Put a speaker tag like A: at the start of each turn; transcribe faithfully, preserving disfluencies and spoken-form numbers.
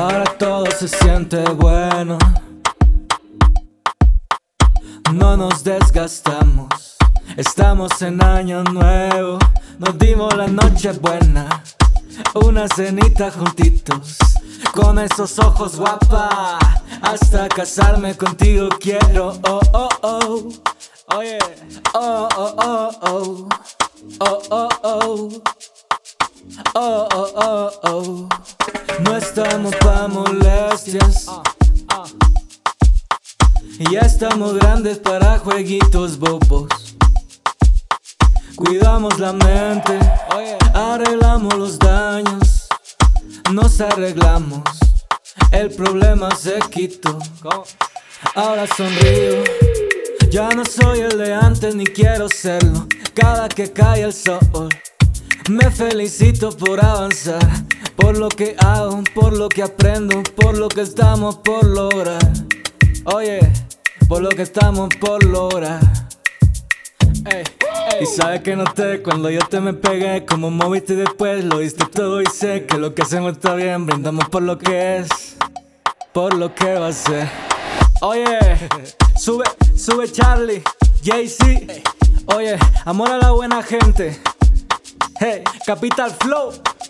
A: Ahora todo se siente bueno. No nos desgastamos. Estamos en año nuevo. Nos dimos la noche buena. Una cenita juntitos. Con esos ojos guapa. Hasta casarme contigo quiero. Oh, oh, oh. Oye. Oh, oh, oh, oh. Oh, oh, oh. Oh, oh, oh, oh. No estamos pa' molestias. Ya estamos grandes para jueguitos bobos. Cuidamos la mente, arreglamos los daños. Nos arreglamos, el problema se quitó. Ahora sonrío, ya no soy el de antes ni quiero serlo. Cada que cae el sol me felicito por avanzar, por lo que hago, por lo que aprendo, por lo que estamos por lograr. Oye, por lo que estamos por lograr. Ey, ey. Y sabes que noté cuando yo te me pegué, como moviste y después lo diste todo y sé que lo que hacemos está bien. Brindamos por lo que es, por lo que va a ser. Oye, sube, sube Charlie, Jay-Z. Oye, amor a la buena gente. Hey, Capital Flow.